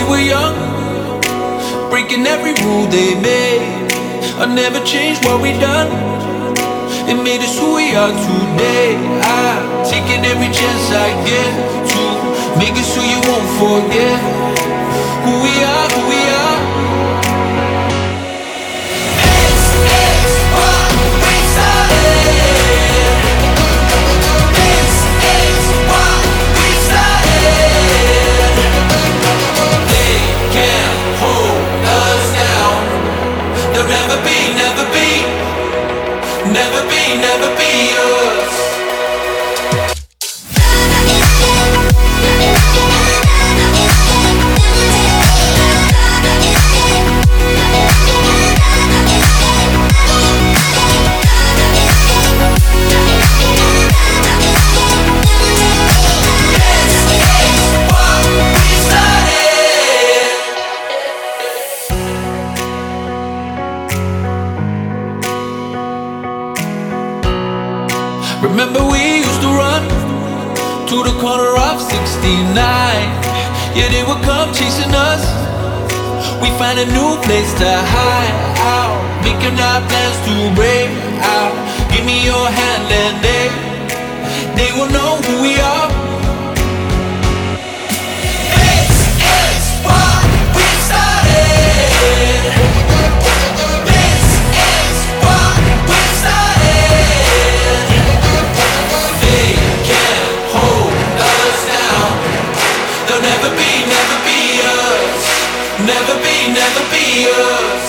were young, breaking every rule they made. I never changed what we done. It made us who we are today. I'm taking every chance I get to make us who you won't forget. Who we are, who we are. It's what we started. It's what we started. They can't hold us down. They'll never be, never be, never be, never be us. Remember we used to run to the corner of 69. Yeah, they would come chasing us. We find a new place to hide out, making our plans to break out. Give me your hand and they will know who we are. It's what we started. This is what we started. They can't hold us down. They'll never be, never be us. Never be, never be us.